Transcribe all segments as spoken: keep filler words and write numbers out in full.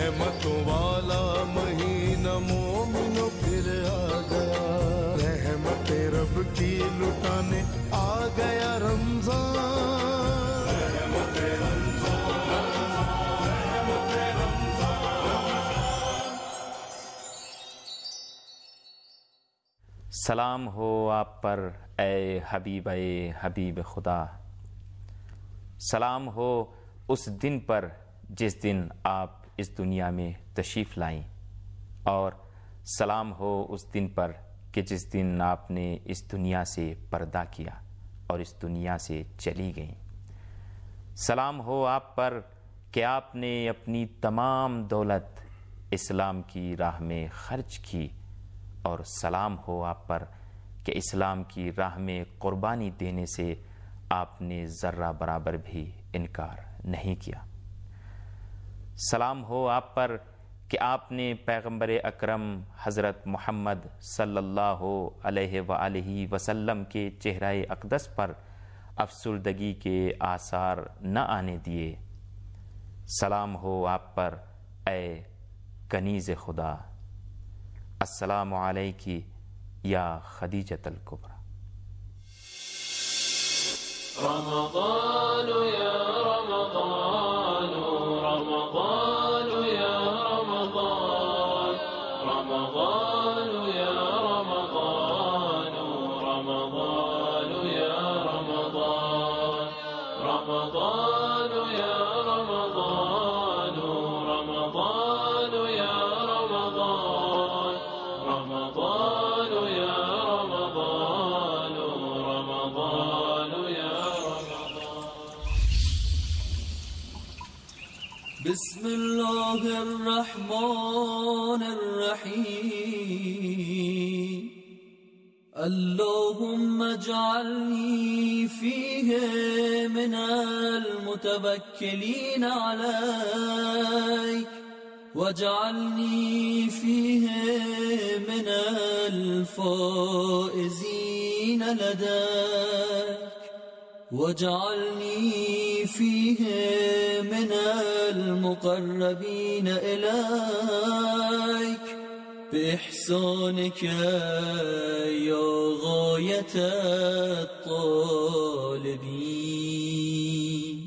رحمتوں والا مہینہ مومنوں پھر آ گیا، رحمت رب کی لٹانے آ گیا رمضان، رحمت رمضان، رحمت رمضان۔ سلام ہو آپ پر اے حبیب اے حبیب خدا، سلام ہو اس دن پر جس دن آپ اس دنیا میں تشریف لائیں، اور سلام ہو اس دن پر کہ جس دن آپ نے اس دنیا سے پردہ کیا اور اس دنیا سے چلی گئیں۔ سلام ہو آپ پر کہ آپ نے اپنی تمام دولت اسلام کی راہ میں خرچ کی، اور سلام ہو آپ پر کہ اسلام کی راہ میں قربانی دینے سے آپ نے ذرہ برابر بھی انکار نہیں کیا۔ سلام ہو آپ پر کہ آپ نے پیغمبر اکرم حضرت محمد صلی اللہ علیہ وآلہ وسلم کے چہرہ اقدس پر افسردگی کے آثار نہ آنے دیے۔ سلام ہو آپ پر اے کنیز خدا، السلام علیکی یا خدیجۃ الکبریٰ۔ رمضان یا رمضان، رمضان یا رمضان، رمضان یا رمضان، رمضان یا رمضان، رمضان یا رمضان، رمضان یا رمضان، رمضان یا رمضان، رمضان یا بسم اللہ الرحمن الرحیم، اللہم اجعلنی فیہ من المتوکلین علیک، واجعلنی فیہ من الفائزین لدیک، واجعلنی فیہ من المقربین الیک بإحسانک یا غایت الطالبین۔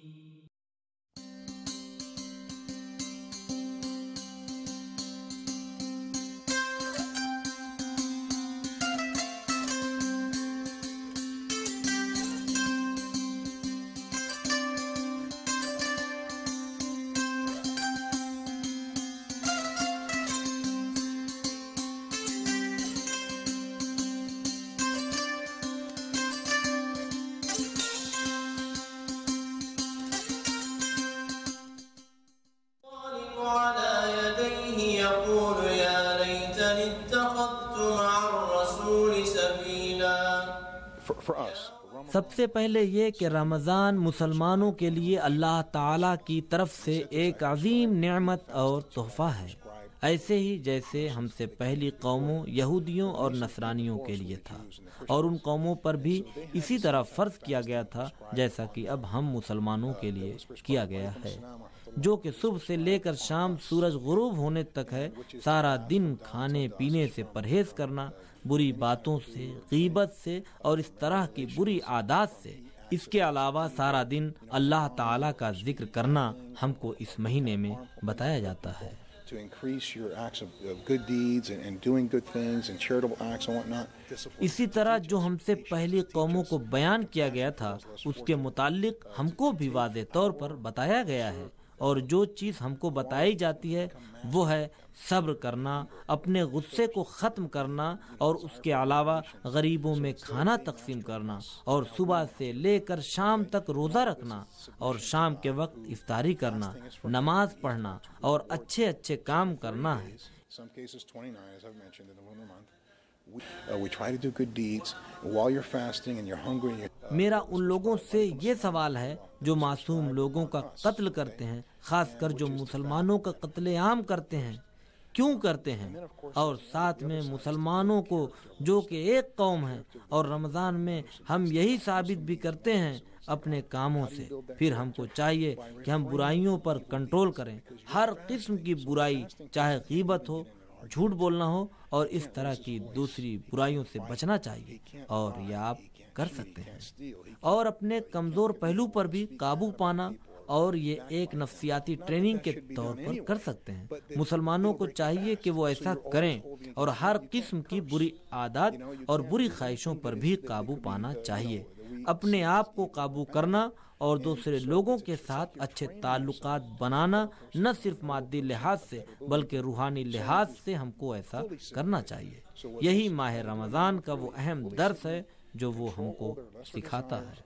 سب سے پہلے یہ کہ رمضان مسلمانوں کے لیے اللہ تعالیٰ کی طرف سے ایک عظیم نعمت اور تحفہ ہے، ایسے ہی جیسے ہم سے پہلی قوموں یہودیوں اور نصرانیوں کے لیے تھا، اور ان قوموں پر بھی اسی طرح فرض کیا گیا تھا جیسا کہ اب ہم مسلمانوں کے لیے کیا گیا ہے، جو کہ صبح سے لے کر شام سورج غروب ہونے تک ہے، سارا دن کھانے پینے سے پرہیز کرنا، بری باتوں سے، غیبت سے اور اس طرح کی بری عادات سے، اس کے علاوہ سارا دن اللہ تعالیٰ کا ذکر کرنا ہم کو اس مہینے میں بتایا جاتا ہے۔ اسی طرح جو ہم سے پہلی قوموں کو بیان کیا گیا تھا اس کے متعلق ہم کو بھی واضح طور پر بتایا گیا ہے، اور جو چیز ہم کو بتائی جاتی ہے وہ ہے صبر کرنا، اپنے غصے کو ختم کرنا، اور اس کے علاوہ غریبوں میں کھانا تقسیم کرنا، اور صبح سے لے کر شام تک روزہ رکھنا، اور شام کے وقت افطاری کرنا، نماز پڑھنا اور اچھے اچھے کام کرنا ہے۔ میرا ان لوگوں سے یہ سوال ہے جو معصوم لوگوں کا قتل کرتے ہیں، خاص کر جو مسلمانوں کا قتل عام کرتے ہیں، کیوں کرتے ہیں، اور ساتھ میں مسلمانوں کو جو کہ ایک قوم ہے، اور رمضان میں ہم یہی ثابت بھی کرتے ہیں اپنے کاموں سے۔ پھر ہم کو چاہیے کہ ہم برائیوں پر کنٹرول کریں، ہر قسم کی برائی، چاہے غیبت ہو، جھوٹ بولنا ہو، اور اس طرح کی دوسری برائیوں سے بچنا چاہیے، اور یہ آپ کر سکتے ہیں۔ اور اپنے کمزور پہلو پر بھی قابو پانا، اور یہ ایک نفسیاتی ٹریننگ کے طور پر کر سکتے ہیں۔ مسلمانوں کو چاہیے کہ وہ ایسا کریں، اور ہر قسم کی بری عادات اور بری خواہشوں پر بھی قابو پانا چاہیے۔ اپنے آپ کو قابو کرنا اور دوسرے لوگوں کے ساتھ اچھے تعلقات بنانا، نہ صرف مادی لحاظ سے بلکہ روحانی لحاظ سے ہم کو ایسا کرنا چاہیے۔ یہی ماہ رمضان کا وہ اہم درس ہے جو وہ ہم کو سکھاتا ہے۔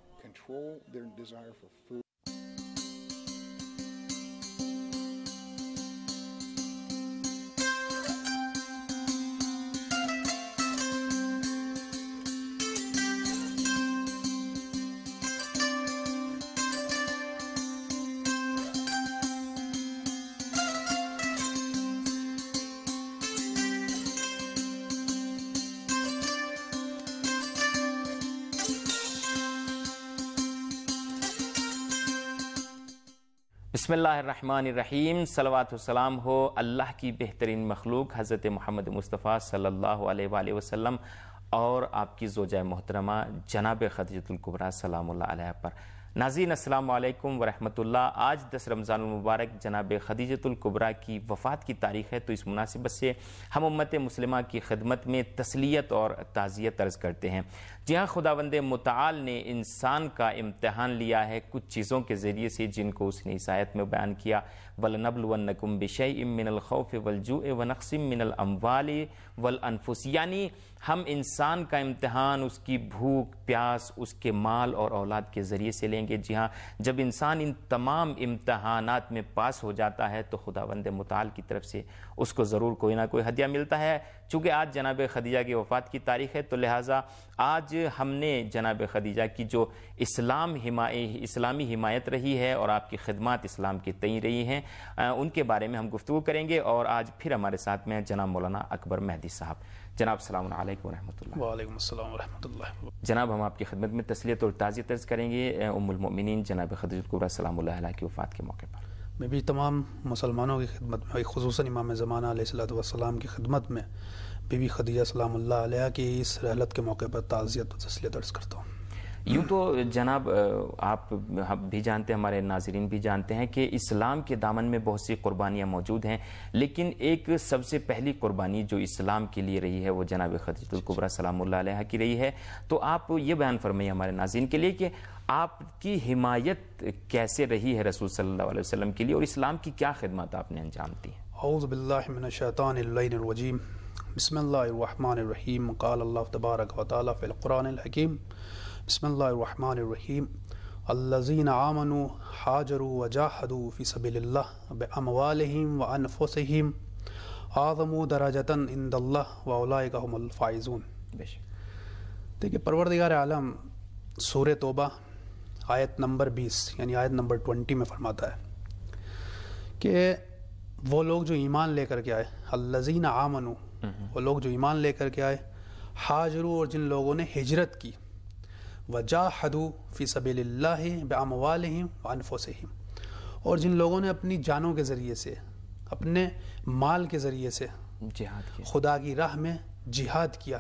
بسم اللہ الرحمن الرحیم، صلوات و سلام ہو اللہ کی بہترین مخلوق حضرت محمد مصطفیٰ صلی اللہ علیہ وآلہ وسلم اور آپ کی زوجہ محترمہ جناب خدیجۃ الکبریٰ سلام اللہ علیہ پر۔ ناظرین السلام علیکم ورحمۃ اللہ۔ آج دس رمضان المبارک جناب خدیجۃ الکبریٰ کی وفات کی تاریخ ہے، تو اس مناسبت سے ہم امت مسلمہ کی خدمت میں تسلیت اور تعزیت عرض کرتے ہیں۔ جی ہاں، خداوند متعال نے انسان کا امتحان لیا ہے کچھ چیزوں کے ذریعے سے، جن کو اس نے اس آیت میں بیان کیا، وَلَنَبْلُوَنَّكُمْ بِشَيْءٍ مِّنَ الْخَوْفِ وَالْجُوعِ وَنَقْصٍ مِّنَ الْأَمْوَالِ وَالْأَنفُسِ، یعنی ہم انسان کا امتحان اس کی بھوک پیاس، اس کے مال اور اولاد کے ذریعے سے لیں گے۔ جی ہاں، جب انسان ان تمام امتحانات میں پاس ہو جاتا ہے تو خداوند متعال کی طرف سے اس کو ضرور کوئی نہ کوئی ہدیہ ملتا ہے۔ چونکہ آج جناب خدیجہ کی وفات کی تاریخ ہے، تو لہٰذا آج ہم نے جناب خدیجہ کی جو اسلام اسلامی حمایت رہی ہے اور آپ کی خدمات اسلام کی تئیں رہی ہیں، ان کے بارے میں ہم گفتگو کریں گے۔ اور آج پھر ہمارے ساتھ میں جناب مولانا اکبر مہدی صاحب۔ جناب السلام علیکم ورحمۃ اللہ۔ وعلیکم السلام ورحمۃ اللہ۔ جناب، ہم آپ کی خدمت میں تسلیت اور تعزیت عرض کریں گے ام المؤمنین جناب خدیجہ الکبریٰ سلام اللہ علیہ کی وفات کے موقع پر۔ میں بھی تمام مسلمانوں کی خدمت میں، خصوصاً امام زمانہ علیہ الصلوۃ والسلام کی خدمت میں بی بی خدیجہ سلام اللہ علیہ کی اس رحلت کے موقع پر تعزیت و تسلیت عرض کرتا ہوں۔ یوں تو جناب آپ بھی جانتے ہیں، ہمارے ناظرین بھی جانتے ہیں کہ اسلام کے دامن میں بہت سی قربانیاں موجود ہیں، لیکن ایک سب سے پہلی قربانی جو اسلام کے لیے رہی ہے وہ جناب خدیجہ الکبریٰ سلام اللہ علیہ کی رہی ہے۔ تو آپ یہ بیان فرمائیے ہمارے ناظرین کے لیے کہ آپ کی حمایت کیسے رہی ہے رسول صلی اللہ علیہ وسلم کے لیے، اور اسلام کی کیا خدمات آپ نے انجام دی ہیں؟ اعوذ باللہ من الشیطان اللعین الرجیم، بسم اللہ الرحمن الرحیم، قال اللہ تبارک و تعالی فی القرآن الحکیم، بسم اللہ الرحمن الرحیم، الذین آمنوا حاجروا وجاہدوا فی سبیل اللہ باموالہم وانفسہم اعظم درجۃ عند اللہ واولئک هم الفائزون۔ بے شک۔ دیکھیے، پروردگار عالم سورہ توبہ آیت نمبر بیس یعنی آیت نمبر ٹوینٹی میں فرماتا ہے کہ وہ لوگ جو ایمان لے کر کے آئے، الذین آمنوا، وہ لوگ جو ایمان لے کر کے آئے، حاجروا، اور جن لوگوں نے ہجرت کی، وجاہدوا فی سبیل اللہ باموالہم وانفسہم، اور جن لوگوں نے اپنی جانوں کے ذریعے سے، اپنے مال کے ذریعے سے جہاد کیا، خدا کی راہ میں جہاد کیا،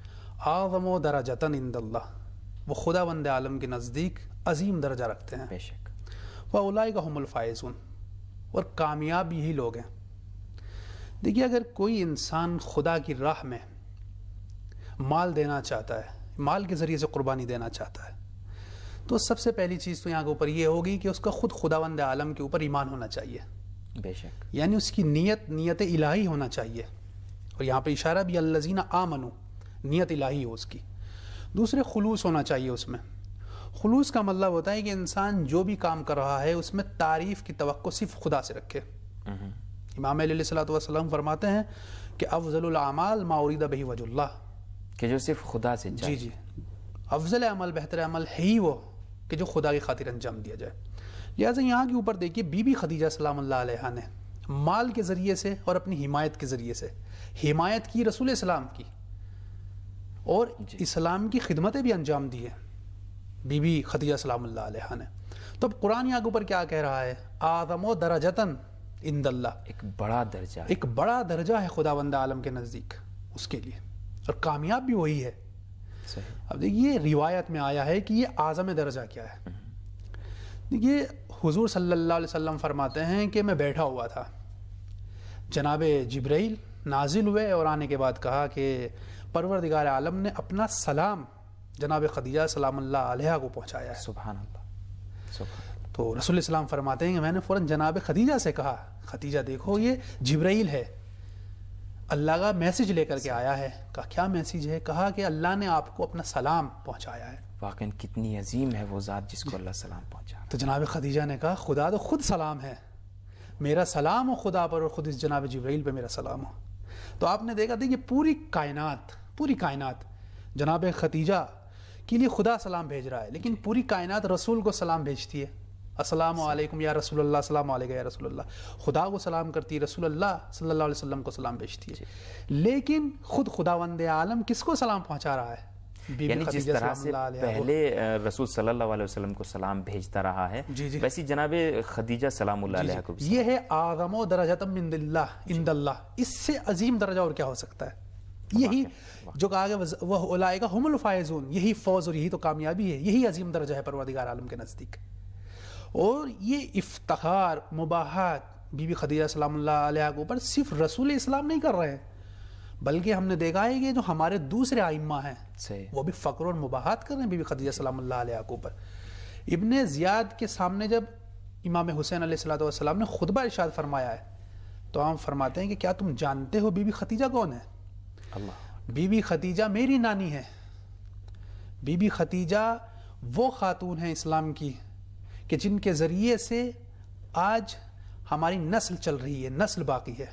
اعظم درجۃ عند اللہ، وہ خدا بند عالم کے نزدیک عظیم درجہ رکھتے ہیں، بے شک، واولئک هم الفائزون، اور کامیاب یہی لوگ ہیں۔ دیکھیے، اگر کوئی انسان خدا کی راہ میں مال دینا چاہتا ہے، مال کے ذریعے سے قربانی دینا چاہتا ہے، تو سب سے پہلی چیز تو یہاں کے اوپر یہ ہوگی کہ اس کا خود خداوند عالم کے اوپر ایمان ہونا چاہیے، بے شک، یعنی اس کی نیت نیت الہی ہونا چاہیے، اور یہاں پہ اشارہ بھی الذین آمنوا، نیت الہی ہو اس کی۔ دوسرے، خلوص ہونا چاہیے اس میں۔ خلوص کا مطلب ہوتا ہے کہ انسان جو بھی کام کر رہا ہے اس میں تعریف کی توقع صرف خدا سے رکھے۔ امام علیہ الصلوۃ والسلام فرماتے ہیں کہ افضل الاعمال ما ارید بہ وجہ اللہ، کہ جو صرف خدا سے جی جی افضل عمل، بہتر عمل ہے ہی وہ کہ جو خدا کی خاطر انجام دیا جائے۔ لہٰذا یہاں کے اوپر دیکھیے، بی بی خدیجہ سلام اللہ علیہ نے مال کے ذریعے سے اور اپنی حمایت کے ذریعے سے. حمایت کی رسول اسلام کی اور اسلام کی خدمتیں بھی انجام دی ہے بی بی خدیجہ سلام اللہ علیہ نے. تو اب قرآن یہاں کے اوپر کیا کہہ رہا ہے؟ اعظم درجتاً عند اللہ، ایک بڑا درجہ، ایک بڑا درجہ ہے خداوند عالم کے نزدیک اس کے لیے، اور کامیاب بھی وہی ہے. صحیح. اب دیکھیے روایت میں آیا ہے کہ یہ اعظم درجہ کیا ہے. دیکھیے حضور صلی اللہ علیہ وسلم فرماتے ہیں کہ میں بیٹھا ہوا تھا، جناب جبرائیل نازل ہوئے اور آنے کے بعد کہا کہ پروردگار عالم نے اپنا سلام جناب خدیجہ سلام اللہ علیہ کو پہنچایا ہے. سبحان اللہ. سبحان. تو رسول السلام فرماتے ہیں کہ میں نے فوراً جناب خدیجہ سے کہا، خدیجہ دیکھو یہ جبرائیل ہے، اللہ کا میسج لے کر کے آیا ہے. کہا کیا میسج ہے؟ کہا کہ اللہ نے آپ کو اپنا سلام پہنچایا ہے. واقعاً کتنی عظیم ہے وہ ذات جس کو اللہ سلام پہنچا. تو جناب خدیجہ نے کہا خدا تو خود سلام ہے، میرا سلام ہو خدا پر اور خود اس جناب جبرائیل پہ میرا سلام ہو. تو آپ نے دیکھا دیکھیے پوری کائنات پوری کائنات جناب خدیجہ کے لیے خدا سلام بھیج رہا ہے، لیکن پوری کائنات رسول کو سلام بھیجتی ہے. السلام علیکم یا رسول اللہ، السلام علیکم یا رسول اللہ. خدا کو سلام کرتی ہے، رسول اللہ صلی اللہ علیہ وسلم کو سلام بھیجتی ہے. لیکن خود خداوند عالم کس کو سلام پہنچا رہا ہے؟ یعنی جس طرح سے پہلے رسول صلی اللہ علیہ وسلم کو سلام بھیجتا رہا ہے ویسی جناب خدیجہ سلام اللہ علیہ کو بھی. یہ ہے اعظم درجۃ من اللہ عند اللہ، اس سے عظیم درجہ اور کیا ہو سکتا ہے؟ یہی جو کہا گیا وہ اولئک هم الفائزون، یہی فوز اور یہی تو کامیابی ہے، یہی عظیم درجہ ہے پروردگار عالم کے نزدیک. اور یہ افتخار مباحات بی بی خدیجہ سلام اللہ علیہ کے اوپر صرف رسول اسلام نہیں کر رہے ہیں، بلکہ ہم نے دیکھا ہے کہ جو ہمارے دوسرے ائمہ ہیں وہ بھی فخر اور مباحات کر رہے ہیں بی بی خدیجہ سلام اللہ علیہ کے اوپر. ابن زیاد کے سامنے جب امام حسین علیہ الصلوۃ والسلام نے خطبہ ارشاد فرمایا ہے تو ہم فرماتے ہیں کہ کیا تم جانتے ہو بی بی خدیجہ کون ہے؟ اللہ. بی بی خدیجہ میری نانی ہے. بی بی خدیجہ وہ خاتون ہیں اسلام کی کہ جن کے ذریعے سے آج ہماری نسل چل رہی ہے، نسل باقی ہے.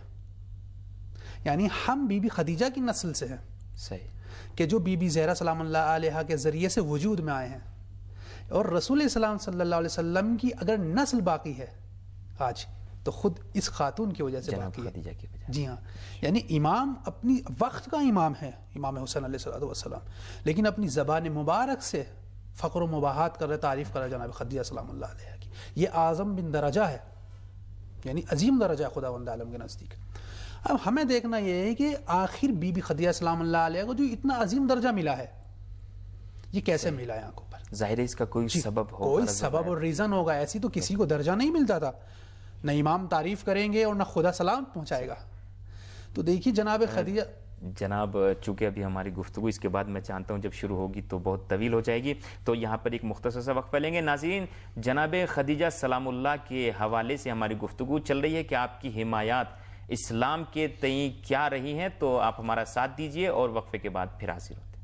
یعنی ہم بی بی خدیجہ کی نسل سے ہیں. صحیح. کہ جو بی بی زہرا سلام اللہ علیہ کے ذریعے سے وجود میں آئے ہیں. اور رسول اسلام صلی اللہ علیہ وسلم کی اگر نسل باقی ہے آج تو خود اس خاتون کی وجہ سے باقی ہے. جی ہاں. یعنی امام اپنی وقت کا امام ہے امام حسین علیہ السلام، لیکن اپنی زبان مبارک سے فخر و مباحات کر رہے، تعریف کر رہے جناب خدیجہ سلام اللہ علیہ کی. یہ اعظم بن درجہ ہے، یعنی عظیم درجہ ہے خداوند عالم کے نزدیک. اب ہمیں دیکھنا یہ ہے کہ آخر بی بی خدیجہ سلام اللہ علیہ کو جو اتنا عظیم درجہ ملا ہے یہ کیسے ملا؟ یہاں پر ظاہر ہے اس کا کوئی سبب ہوگا، کوئی سبب اور ریزن ہوگا. ایسی تو کسی کو درجہ نہیں ملتا تھا، نہ امام تعریف کریں گے اور نہ خدا سلام پہنچائے گا. تو دیکھیے جناب خدیجہ جناب چونکہ ابھی ہماری گفتگو اس کے بعد میں چاہتا ہوں جب شروع ہوگی تو بہت طویل ہو جائے گی، تو یہاں پر ایک مختصر سا وقفہ لیں گے. ناظرین، جناب خدیجہ سلام اللہ کے حوالے سے ہماری گفتگو چل رہی ہے کہ آپ کی حمایات اسلام کے تئیں کیا رہی ہیں، تو آپ ہمارا ساتھ دیجئے اور وقفے کے بعد پھر حاضر ہوتے ہیں.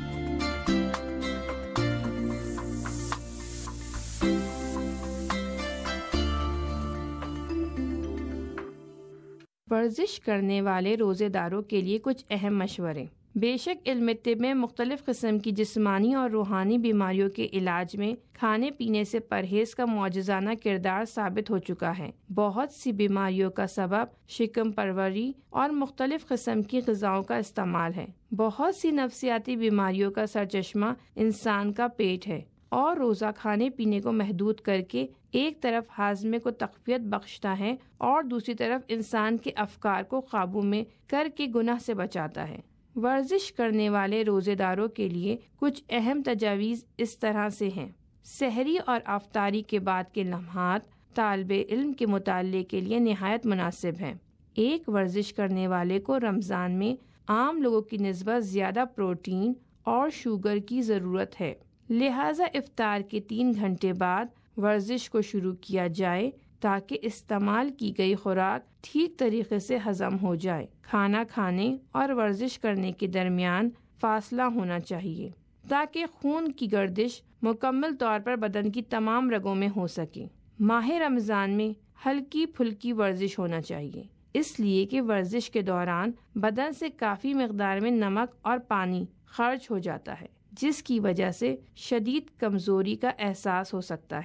ورزش کرنے والے روزے داروں کے لیے کچھ اہم مشورے. بے شک علم طب میں مختلف قسم کی جسمانی اور روحانی بیماریوں کے علاج میں کھانے پینے سے پرہیز کا معجزانہ کردار ثابت ہو چکا ہے. بہت سی بیماریوں کا سبب شکم پروری اور مختلف قسم کی غذاؤں کا استعمال ہے. بہت سی نفسیاتی بیماریوں کا سرچشمہ انسان کا پیٹ ہے، اور روزہ کھانے پینے کو محدود کر کے ایک طرف ہاضمے کو تقویت بخشتا ہے اور دوسری طرف انسان کے افکار کو قابو میں کر کے گناہ سے بچاتا ہے. ورزش کرنے والے روزے داروں کے لیے کچھ اہم تجاویز اس طرح سے ہیں. سحری اور افطاری کے بعد کے لمحات طالب علم کے مطالعے کے لیے نہایت مناسب ہیں. ایک ورزش کرنے والے کو رمضان میں عام لوگوں کی نسبت زیادہ پروٹین اور شوگر کی ضرورت ہے، لہذا افطار کے تین گھنٹے بعد ورزش کو شروع کیا جائے تاکہ استعمال کی گئی خوراک ٹھیک طریقے سے ہضم ہو جائے. کھانا کھانے اور ورزش کرنے کے درمیان فاصلہ ہونا چاہیے تاکہ خون کی گردش مکمل طور پر بدن کی تمام رگوں میں ہو سکے. ماہ رمضان میں ہلکی پھلکی ورزش ہونا چاہیے، اس لیے کہ ورزش کے دوران بدن سے کافی مقدار میں نمک اور پانی خرچ ہو جاتا ہے، جس کی وجہ سے شدید کمزوری کا احساس ہو سکتا ہے.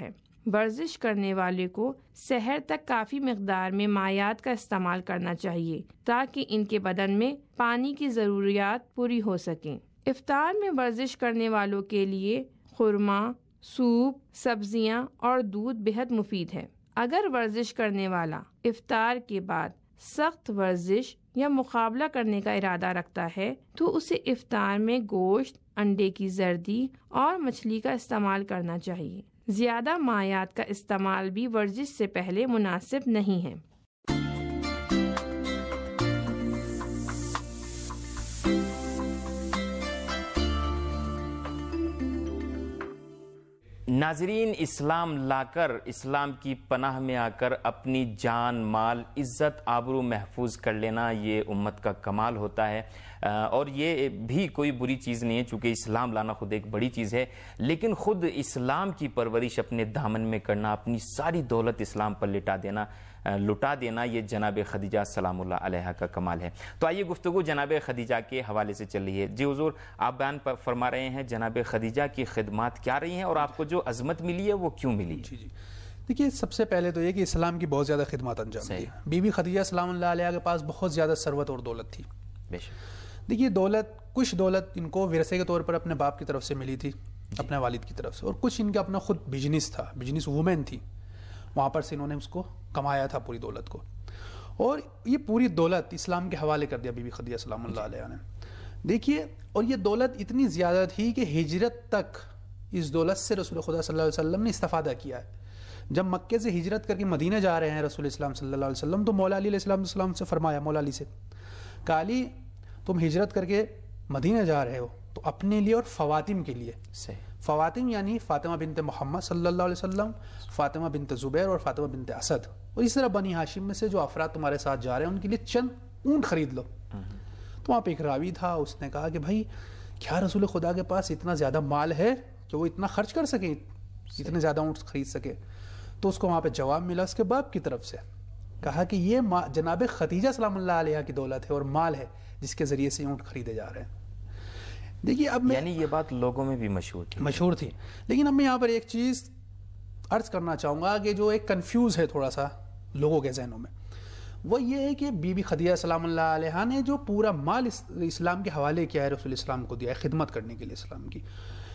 ورزش کرنے والے کو سحر تک کافی مقدار میں مائعات کا استعمال کرنا چاہیے تاکہ ان کے بدن میں پانی کی ضروریات پوری ہو سکیں۔ افطار میں ورزش کرنے والوں کے لیے خورما، سوپ، سبزیاں اور دودھ بہت مفید ہے۔ اگر ورزش کرنے والا افطار کے بعد سخت ورزش یا مقابلہ کرنے کا ارادہ رکھتا ہے تو اسے افطار میں گوشت، انڈے کی زردی اور مچھلی کا استعمال کرنا چاہیے۔ زیادہ مائعات کا استعمال بھی ورزش سے پہلے مناسب نہیں ہے۔ ناظرین، اسلام لا کر، اسلام کی پناہ میں آ کر اپنی جان، مال، عزت، آبرو محفوظ کر لینا یہ امت کا کمال ہوتا ہے، اور یہ بھی کوئی بری چیز نہیں ہے چونکہ اسلام لانا خود ایک بڑی چیز ہے، لیکن خود اسلام کی پرورش اپنے دامن میں کرنا، اپنی ساری دولت اسلام پر لٹا دینا لٹا دینا یہ جناب خدیجہ سلام اللہ علیہ کا کمال ہے۔ تو آئیے گفتگو جناب خدیجہ کے حوالے سے چل رہی ہے۔ جی حضور، آپ بیان فرما رہے ہیں جناب خدیجہ کی خدمات کیا رہی ہیں اور آپ کو جو عظمت ملی ہے وہ کیوں ملی؟ جی جی دیکھیے، سب سے پہلے تو یہ کہ اسلام کی بہت زیادہ خدمات انجام دی۔ بی بی خدیجہ سلام اللہ علیہ کے پاس بہت زیادہ ثروت اور دولت تھی۔ بے شک۔ دیکھیے، دولت کچھ دولت ان کو ورثے کے طور پر اپنے باپ کی طرف سے ملی تھی، اپنے والد کی طرف سے، اور کچھ ان کا اپنا خود بزنس تھا، بزنس وومن تھی، وہاں پر سے انہوں نے اس کو کمایا تھا پوری دولت کو، اور یہ پوری دولت اسلام کے حوالے کر دیا بی بی خدیجہ سلام اللہ علیہ نے۔ دیکھیے، اور یہ دولت اتنی زیادہ تھی کہ ہجرت تک اس دولت سے رسول خدا صلی اللہ علیہ وسلم نے استفادہ کیا ہے۔ جب مکے سے ہجرت کر کے مدینہ جا رہے ہیں رسول اسلام صلی اللہ علیہ وسلم، تو مولا علی علیہ السلام سے فرمایا، مولا علی سے کہ علی، تم ہجرت کر کے مدینہ جا رہے ہو تو اپنے لیے اور خواتین کے لیے، خواتین یعنی فاطمہ بنت محمد صلی اللہ علیہ وسلم، فاطمہ بنت زبیر اور فاطمہ بنت اسد، اور اس طرح بنی ہاشم میں سے جو افراد تمہارے ساتھ جا رہے ہیں ان کے لیے چند اونٹ خرید لو۔ تو وہاں پہ ایک راوی تھا، اس نے کہا کہ بھائی، کیا رسول خدا کے پاس اتنا زیادہ مال ہے کہ وہ اتنا خرچ کر سکے، اتنے زیادہ اونٹ خرید سکے؟ تو اس کو وہاں پہ جواب ملا اس کے باپ کی طرف سے، کہا کہ یہ جناب خدیجہ سلام اللہ علیہ کی دولت ہے اور مال ہے جس کے ذریعے سے اونٹ خریدے جا رہے ہیں۔ دیکھیے، اب میں یعنی یہ بات لوگوں میں بھی مشہور تھی مشہور تھی لیکن اب میں یہاں پر ایک چیز عرض کرنا چاہوں گا کہ جو ایک کنفیوز ہے تھوڑا سا لوگوں کے ذہنوں میں، وہ یہ ہے کہ بی بی خدیجہ سلام اللہ علیہ نے جو پورا مال اسلام کے حوالے کیا ہے، رسول اسلام کو دیا ہے خدمت کرنے کے لیے اسلام کی،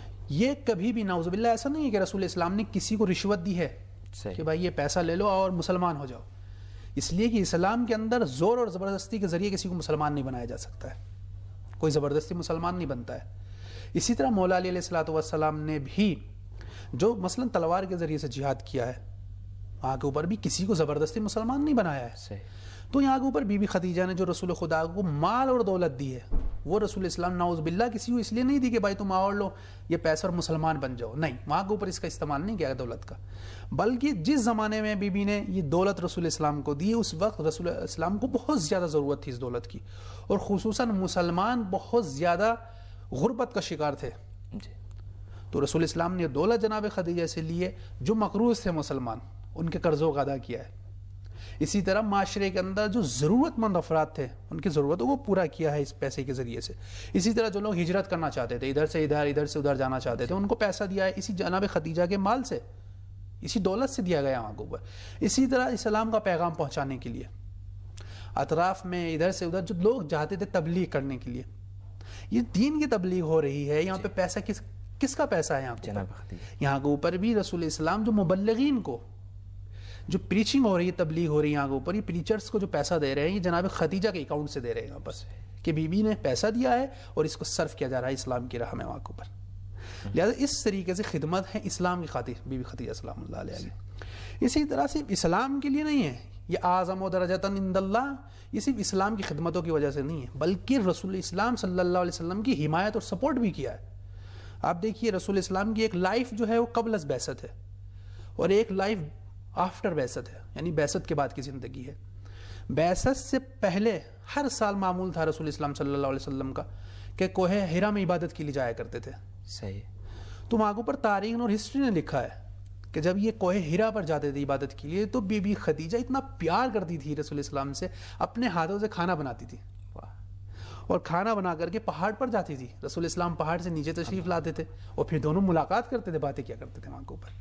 یہ کبھی بھی نعوذ باللہ ایسا نہیں ہے کہ رسول اسلام نے کسی کو رشوت دی ہے کہ بھائی یہ پیسہ لے لو اور مسلمان ہو جاؤ، اس لیے کہ اسلام کے اندر زور اور زبردستی کے ذریعے کسی کو مسلمان نہیں بنایا جا سکتا ہے، کوئی زبردستی مسلمان نہیں بنتا ہے۔ اسی طرح مولا علی علیہ الصلوۃ والسلام نے بھی جو مثلا تلوار کے ذریعے سے جہاد کیا ہے، وہاں کے اوپر بھی کسی کو زبردستی مسلمان نہیں بنایا ہے۔ تو یہاں کے اوپر بی بی خدیجہ نے جو رسول خدا کو مال اور دولت دی ہے، وہ رسول اسلام نعوذ باللہ کسی کو اس لیے نہیں دی کہ بھائی تم اور لو یہ پیسہ اور مسلمان بن جاؤ، نہیں، وہاں کے اوپر اس کا استعمال نہیں کیا دولت کا، بلکہ جس زمانے میں بی بی نے یہ دولت رسول اسلام کو دی، اس وقت رسول اسلام کو بہت زیادہ ضرورت تھی اس دولت کی، اور خصوصاً مسلمان بہت زیادہ غربت کا شکار تھے، تو رسول اسلام نے دولت جناب خدیجہ سے لیے، جو مقروض تھے مسلمان ان کے قرضوں کا ادا کیا ہے۔ اسی طرح معاشرے کے اندر جو ضرورت مند افراد تھے ان کی ضرورتوں کو پورا کیا ہے اس پیسے کے ذریعے سے۔ اسی طرح جو لوگ ہجرت کرنا چاہتے تھے، ادھر سے ادھر ادھر سے ادھر جانا چاہتے تھے، ان کو پیسہ دیا ہے اسی جناب خدیجہ کے مال سے، اسی دولت سے دیا گیا وہاں کے اوپر۔ اسی طرح اسلام کا پیغام پہنچانے کے لیے اطراف میں ادھر سے ادھر جو لوگ جاتے تھے تبلیغ کرنے کے لیے، یہ دین کی تبلیغ ہو رہی ہے، یہاں پہ پیسہ کس کس کا پیسہ ہے؟ یہاں پہ یہاں کے اوپر بھی رسول اسلام جو مبلغین کو جو پریچنگ ہو رہی ہے، تبلیغ ہو رہی ہے، یہاں کے اوپر یہ پریچرز کو جو پیسہ دے رہے ہیں یہ جناب خدیجہ کے اکاؤنٹ سے دے رہے ہیں یہاں پر، کہ بی بی نے پیسہ دیا ہے اور اس کو صرف کیا جا رہا ہے اسلام کی راہ میں وہاں کے اوپر۔ لہٰذا اس طریقے سے خدمت ہے اسلام کی خاطر بی بی خدیجہ سلام اللہ علیہ کی۔ اسی طرح صرف اسلام کے لیے نہیں ہے یہ اعظم و درجۃ عند اللہ، یہ صرف اسلام کی خدمتوں کی وجہ سے نہیں ہے، بلکہ رسول اسلام صلی اللہ علیہ وسلم کی حمایت اور سپورٹ بھی کیا ہے۔ آپ دیکھیے رسول اسلام کی ایک لائف جو ہے وہ قبل از بعثت ہے، اور ایک لائف آفٹر بعثت ہے، یعنی بعثت کے بعد کی زندگی ہے۔ بعثت سے پہلے ہر سال معمول تھا رسول اسلام صلی اللہ علیہ وسلم کا کہ کوہ ہرا میں عبادت کے لیے جایا کرتے تھے۔ صحیح۔ تو وہاں پر تاریخ اور ہسٹری نے لکھا ہے کہ جب یہ کوہ ہرا پر جاتے تھے عبادت کے لیے تو بی بی خدیجہ اتنا پیار کرتی تھی رسول اسلام سے، اپنے ہاتھوں سے کھانا بناتی تھی، اور کھانا بنا کر کے پہاڑ پر جاتی تھی، رسول اسلام پہاڑ سے نیچے تشریف لاتے تھے اور پھر دونوں ملاقات کرتے تھے، باتیں کیا کرتے تھے وہاں کے اوپر۔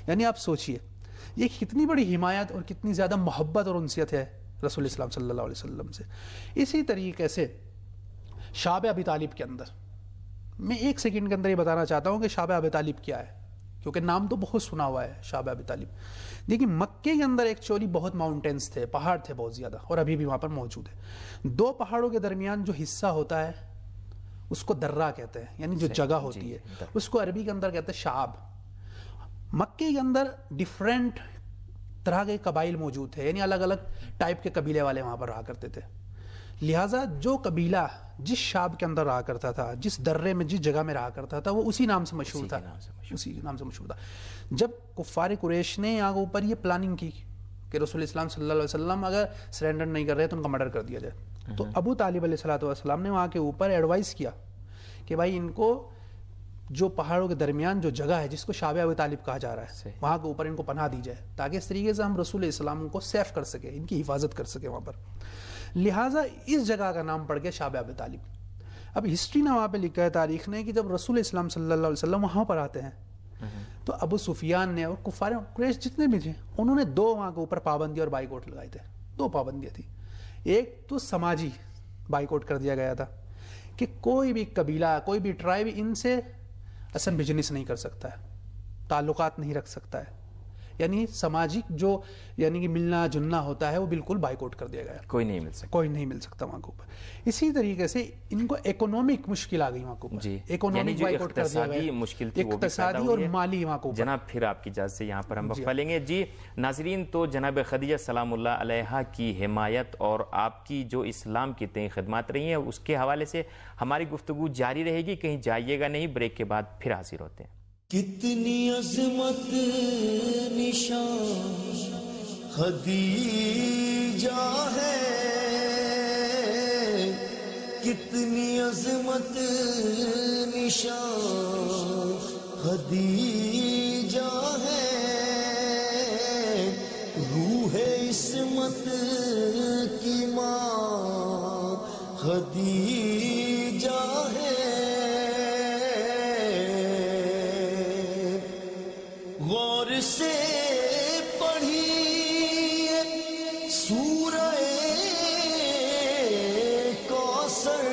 یعنی آپ سوچئے یہ کتنی بڑی حمایت اور کتنی زیادہ محبت اور انسیت ہے رسول اسلام صلی اللہ علیہ وسلم سے. اسی طریقے سے شعب ابی طالب کے اندر میں ایک سیکنڈ کے اندر یہ بتانا چاہتا ہوں کہ شعب ابی طالب کیا ہے، کیونکہ نام تو بہت سنا ہوا ہے شعب ابی طالب. دیکھیں مکے کے اندر ایکچولی بہت ماؤنٹینز تھے، پہاڑ تھے بہت زیادہ، اور ابھی بھی وہاں پر موجود ہے. دو پہاڑوں کے درمیان جو حصہ ہوتا ہے اس کو درہ کہتے ہیں، یعنی جو جگہ ہوتی ہے اس کو عربی کے اندر کہتے ہیں شعب. مکے کے اندر ڈیفرنٹ طرح کے قبائل موجود تھے، یعنی الگ الگ ٹائپ کے قبیلے والے وہاں پر رہا کرتے تھے. لہٰذا جو قبیلہ جس شعب کے اندر رہا کرتا تھا، جس درے میں جس جگہ میں رہا کرتا تھا، وہ اسی نام سے مشہور تھا، اسی نام سے مشہور تھا. جب کفار قریش نے یہاں اوپر یہ پلاننگ کی کہ رسول اسلام صلی اللہ علیہ وسلم اگر سرنڈر نہیں کر رہے تو ان کا مرڈر کر دیا جائے، تو ابو طالب علیہ الصلوۃ والسلام نے وہاں کے اوپر ایڈوائز کیا کہ بھائی ان کو جو پہاڑوں کے درمیان جو جگہ ہے جس کو شعب ابی طالب کہا جا رہا ہے وہاں کے اوپر ان کو پناہ دی جائے، تاکہ اس طریقے سے ہم رسول اسلام کو سیف کر سکے، ان کی حفاظت کر سکے وہاں پر. لہٰذا اس جگہ کا نام پڑ گیا شعب ابی طالب. اب ہسٹری نے وہاں پہ لکھا ہے تاریخ نے کہ جب رسول اسلام صلی اللہ علیہ وسلم وہاں پر آتے ہیں تو ابو سفیان نے اور کفار قریش جتنے بھی تھے انہوں نے دو وہاں کے اوپر پابندی اور بائیکاٹ لگائے تھے. دو پابندیاں تھیں. ایک تو سماجی بائیکاٹ کر دیا گیا تھا کہ کوئی بھی قبیلہ کوئی بھی ٹرائب ان سے اصل بزنس نہیں کر سکتا ہے، تعلقات نہیں رکھ سکتا ہے، یعنی سماجی جو یعنی کہ ملنا جلنا ہوتا ہے وہ بالکل بائیکاٹ کر دیا گیا، کوئی نہیں مل سکتا کوئی نہیں مل سکتا وہاں کے اوپر. اسی طریقے سے ان کو اکنامک مشکل آ گئی وہاں کے اوپر، جی اکنامک بائیکاٹ کر دیا گیا، مشکل تھی وہ بھی پیدا اقتصادی اور مالی وہاں کے اوپر. جناب پھر آپ کی اجازت سے یہاں پر ہم وقفہ لیں گے. جی ناظرین، تو جناب خدیجہ سلام اللہ علیہا کی حمایت اور آپ کی جو اسلام کی تئیں خدمات رہی ہیں اس کے حوالے سے ہماری گفتگو جاری رہے گی، کہیں جائیے گا نہیں. بریک کے بعد پھر حاضر ہوتے ہیں. کتنی عظمت نشان خدیجہ ہے، کتنی عظمت نشان خدیجہ ہے، روح عصمت کی ماں خدیجہ ہے. غور سے پڑھیے سورہ کوثر،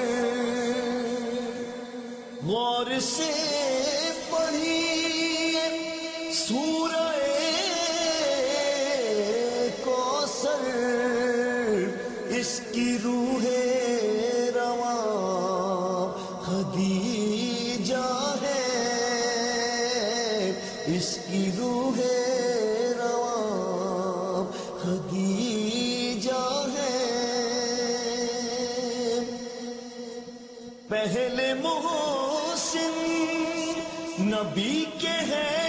غور سے پڑھیے سورہ کوثر، اس کی روح رواں خدیجہ ہے، اس کی روح رواں خدیجہ ہے. پہلے محسن نبی کے ہیں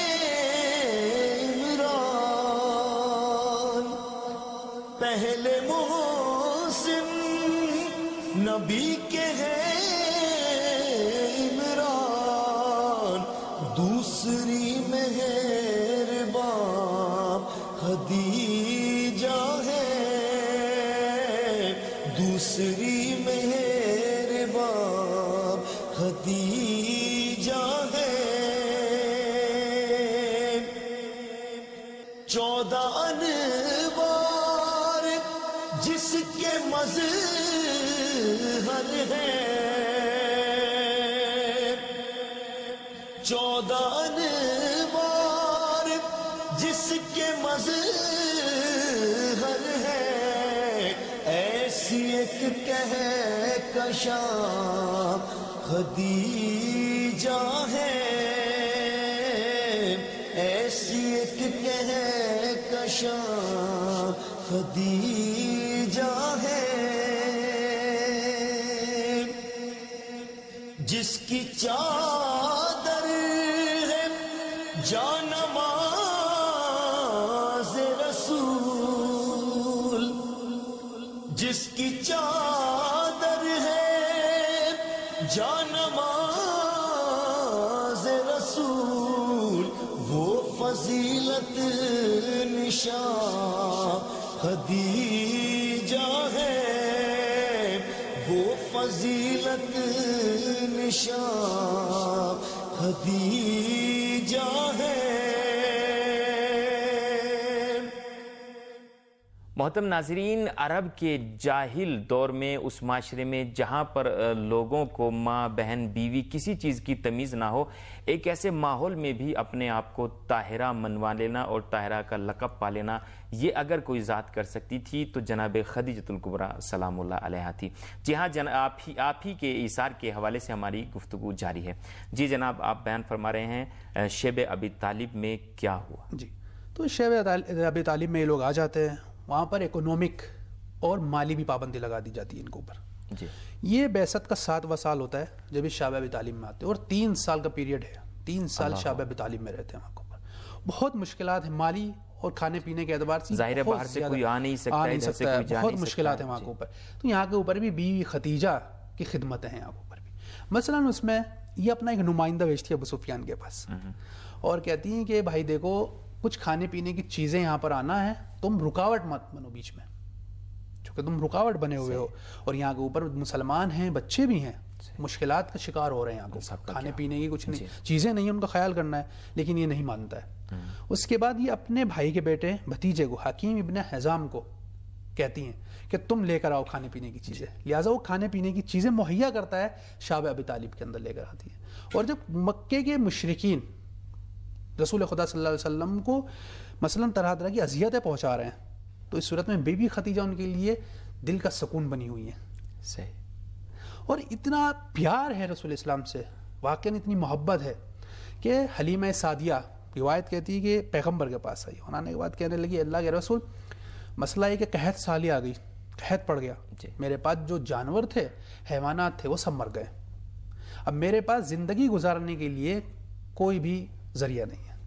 عمران، پہلے محسن نبی کے ہیں عمران، دوسری مہربان خدیجہ ہے، دوسری مہربان خدیجہ ہے. چودہ انوار جس کے مظہر ہے، چودہ انوار جس کے مظہر ہے، ایسی ایک کہکشاں خدیجہ ہے، ایسی ایک کہکشاں خدیجہ ہے، جس کی چادر ہے جانماز رسول، جس کی چادر ہے جانماز رسول، وہ فضیلت نشان خدیجہ ہے، وہ فضیلت نشان خدیجہ ہے. محترم ناظرین، عرب کے جاہل دور میں اس معاشرے میں جہاں پر لوگوں کو ماں بہن بیوی کسی چیز کی تمیز نہ ہو، ایک ایسے ماحول میں بھی اپنے آپ کو طاہرہ منوا لینا اور طاہرہ کا لقب پا لینا، یہ اگر کوئی ذات کر سکتی تھی تو جناب خدیجۃ الکبریٰ سلام اللہ علیہا تھی۔ جی ہاں، جناب آپ ہی آپ ہی کے ایثار کے حوالے سے ہماری گفتگو جاری ہے۔ جی جناب، آپ بیان فرما رہے ہیں شیب ابی طالب میں کیا ہوا؟ جی، تو شیب ابی طالب میں یہ لوگ آ جاتے ہیں، وہاں پر اکنامک اور مالی بھی پابندی لگا دی جاتی ہے ان کے اوپر۔ جی، یہ بعثت کا ساتواں سال ہوتا ہے جب اس شیب ابی طالب میں آتے ہیں، اور تین سال کا پیریڈ ہے، تین سال شیب ابی طالب میں رہتے ہیں وہاں کے اوپر۔ بہت مشکلات ہیں مالی اور کھانے پینے کے اعتبار سے، ظاہر باہر سے کوئی آ نہیں سکتا ہے، ادھر سے کوئی جا نہیں بہت مشکلات ہیں وہاں کے اوپر۔ تو یہاں کے اوپر بھی بیوی خدیجہ کی خدمتیں ہیں یہاں کے اوپر بھی۔ مثلاً اس میں یہ اپنا ایک نمائندہ بھیجتی ہے ابو سفیان کے پاس، اور کہتی ہیں کہ بھائی دیکھو، کچھ کھانے پینے کی چیزیں یہاں پر آنا ہے، تم رکاوٹ مت بنو بیچ میں، چونکہ تم رکاوٹ بنے ہوئے ہو، اور یہاں کے اوپر مسلمان ہیں، بچے بھی ہیں، مشکلات کا شکار ہو رہے ہیں یہاں کو، کھانے پینے کی کچھ نہیں چیزیں نہیں، ان کا خیال کرنا ہے، لیکن یہ نہیں مانتا ہے۔ اس کے بعد یہ اپنے بھائی کے بیٹے بھتیجے کو، حکیم ابن حزام کو کہتی ہیں کہ تم لے کر آؤ کھانے پینے کی چیزیں، لہٰذا وہ کھانے پینے کی چیزیں مہیا کرتا ہے، شیب ابی طالب کے اندر لے کر آتی ہے۔ اور جب مکے کے مشرکین رسول خدا صلی اللہ علیہ وسلم کو مثلاً طرح طرح کی اذیتیں پہنچا رہے ہیں، تو اس صورت میں بی بی خدیجہ ان کے لیے دل کا سکون بنی ہوئی ہے۔ صحیح۔ اور اتنا پیار ہے رسول اسلام سے، واقعاً اتنی محبت ہے کہ حلیمہ سعدیہ روایت کہتی ہے کہ پیغمبر کے پاس آئی، اور آنے کے بعد کہنے لگی اللہ کے رسول، مسئلہ یہ کہ قحط سالی آ گئی، قحط پڑ گیا، میرے پاس جو جانور تھے، حیوانات تھے، وہ سب مر گئے، اب میرے پاس زندگی گزارنے کے لیے کوئی بھی ذریعہ نہیں ہے۔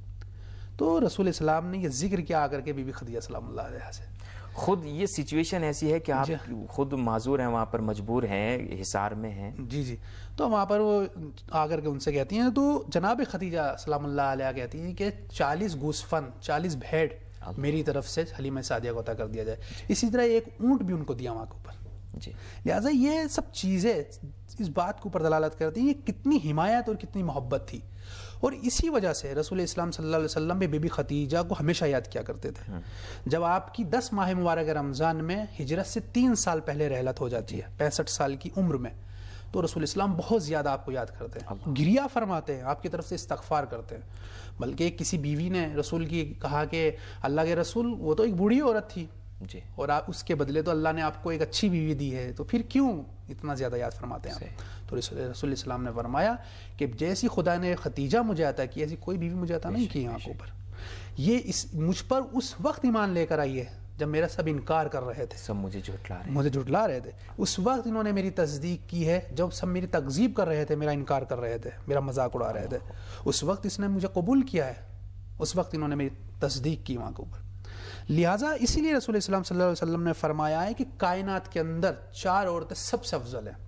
تو رسول اسلام نے یہ ذکر کیا آ کر کے بی بی خدیجہ سلام اللہ علیہا سے۔ خود یہ سچویشن ایسی ہے کہ آپ خود معذور ہیں، وہاں پر مجبور ہیں، حصار میں ہیں۔ جی جی، تو وہاں پر وہ آ کر کے ان سے کہتی ہیں، تو جناب خدیجہ سلام اللہ علیہا کہتی ہیں کہ چالیس گوسفن، چالیس بھیڑ میری طرف سے حلیمہ سعدیہ کو عطا کر دیا جائے، اسی طرح ایک اونٹ بھی ان کو دیا وہاں کے اوپر۔ جی، لہٰذا یہ سب چیزیں اس بات کے اوپر دلالت کرتی ہیں کہ کتنی حمایت اور کتنی محبت تھی، اور اسی وجہ سے رسول اسلام صلی اللہ علیہ وسلم بھی بی بی خدیجہ کو ہمیشہ یاد کیا کرتے تھے۔ جب آپ کی دس ماہ مبارک رمضان میں ہجرت سے تین سال پہلے رحلت ہو جاتی ہے، پینسٹھ سال کی عمر میں، تو رسول اسلام بہت زیادہ آپ کو یاد کرتے ہیں، گریہ فرماتے ہیں، آپ کی طرف سے استغفار کرتے ہیں۔ بلکہ کسی بیوی نے رسول کی کہا کہ اللہ کے رسول، وہ تو ایک بوڑھی عورت تھی، جی، اور آپ اس کے بدلے تو اللہ نے آپ کو ایک اچھی بیوی دی ہے، تو پھر کیوں اتنا زیادہ یاد فرماتے ہیں آپ؟ تو رسول اسلام نے فرمایا کہ جیسی خدا نے خدیجہ مجھے عطا کی، ایسی کوئی بیوی مجھے عطا نہیں کی یہاں کے اوپر۔ یہ اس مجھ پر اس وقت ایمان لے کر آئی ہے جب میرا سب انکار کر رہے تھے، سب مجھے جھٹلا رہے مجھے جھٹلا رہے تھے، اس وقت انہوں نے میری تصدیق کی ہے، جب سب میری تکذیب کر رہے تھے، میرا انکار کر رہے تھے، میرا مذاق اڑا رہے تھے، اس وقت اس نے مجھے قبول کیا ہے، اس وقت انہوں نے میری تصدیق کی وہاں کے اوپر۔ لہٰذا اسی لیے رسول اسلام صلی اللہ علیہ وسلم نے فرمایا ہے کہ کائنات کے اندر چار عورتیں سب سے افضل ہیں،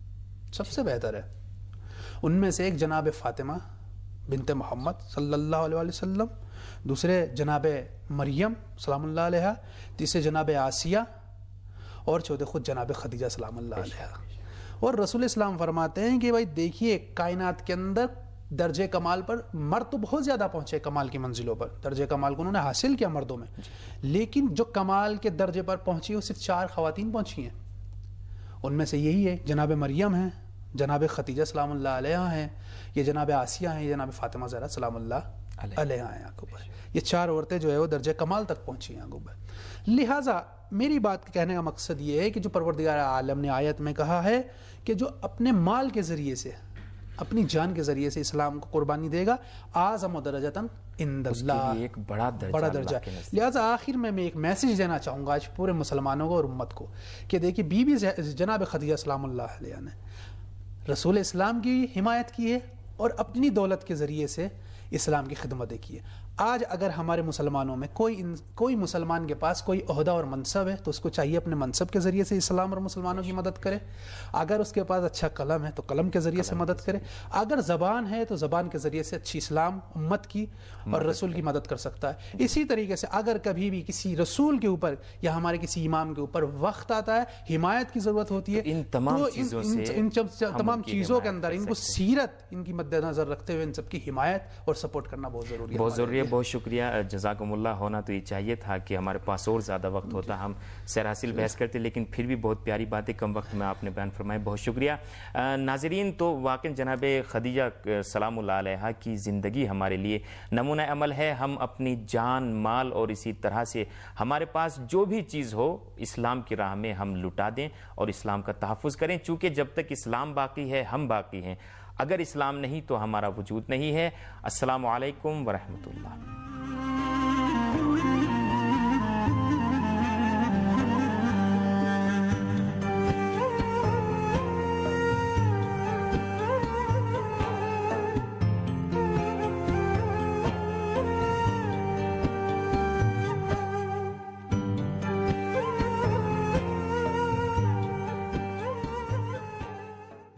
سب سے بہتر ہے، ان میں سے ایک جناب فاطمہ بنت محمد صلی اللہ علیہ وسلم، دوسرے جناب مریم سلام اللہ علیہا، تیسرے جناب آسیہ، اور چوتھے خود جناب خدیجہ سلام اللہ علیہا۔ اور رسول اسلام فرماتے ہیں کہ بھائی دیکھیے، کائنات کے اندر درجے کمال پر مرد تو بہت زیادہ پہنچے، کمال کی منزلوں پر، درجے کمال کو انہوں نے حاصل کیا مردوں میں، لیکن جو کمال کے درجے پر پہنچی وہ صرف چار خواتین پہنچی ہیں، ان میں سے یہی ہے جناب مریم ہیں، جناب خدیجہ سلام اللہ علیہا ہیں، یہ جناب آسیہ ہیں، یہ جناب فاطمہ زہرا سلام اللہ علیہا ہیں۔ یہ چار عورتیں جو ہے وہ درجے کمال تک پہنچی ہیں۔ لہٰذا میری بات کہنے کا مقصد یہ ہے کہ جو پروردگار عالم نے آیت میں کہا ہے کہ جو اپنے مال کے ذریعے سے، اپنی جان کے ذریعے سے اسلام کو قربانی دے گا، اعظم درجۃً عند اللہ، ایک بڑا درجہ بڑا درجہ۔ لہٰذا آخر میں میں ایک میسج دینا چاہوں گا آج پورے مسلمانوں کو اور امت کو کہ دیکھیے، بی بی جناب خدیجہ سلام اللہ علیہ نے رسول اسلام کی حمایت کی ہے اور اپنی دولت کے ذریعے سے اسلام کی خدمتیں کی ہے۔ آج اگر ہمارے مسلمانوں میں کوئی کوئی مسلمان کے پاس کوئی عہدہ اور منصب ہے تو اس کو چاہیے اپنے منصب کے ذریعے سے اسلام اور مسلمانوں کی مدد کرے، اگر اس کے پاس اچھا قلم ہے تو قلم کے ذریعے سے مدد کرے، اگر زبان ہے تو زبان کے ذریعے سے اچھی اسلام امت کی اور رسول کی مدد کر سکتا ہے۔ اسی طریقے سے اگر کبھی بھی کسی رسول کے اوپر یا ہمارے کسی امام کے اوپر وقت آتا ہے، حمایت کی ضرورت ہوتی ہے، ان تمام چیزوں سے ان تمام چیزوں کے اندر ان کو سیرت ان کی مد نظر رکھتے ہوئے ان سب کی حمایت اور سپورٹ کرنا بہت ضروری ہے۔ بہت ضروری ہے۔ بہت شکریہ، جزاکم اللہ. ہونا تو یہ چاہیے تھا کہ ہمارے پاس اور زیادہ وقت ہوتا، ہم سیر حاصل بحث کرتے، لیکن پھر بھی بہت پیاری باتیں کم وقت میں آپ نے بیان فرمائے. بہت شکریہ. ناظرین، تو واقعی جناب خدیجہ سلام اللہ علیہا کی زندگی ہمارے لیے نمونہ عمل ہے. ہم اپنی جان، مال اور اسی طرح سے ہمارے پاس جو بھی چیز ہو اسلام کی راہ میں ہم لٹا دیں اور اسلام کا تحفظ کریں، چونکہ جب تک اسلام باقی ہے ہم باقی ہیں. اگر اسلام نہیں تو ہمارا وجود نہیں ہے. السلام علیکم ورحمۃ اللہ.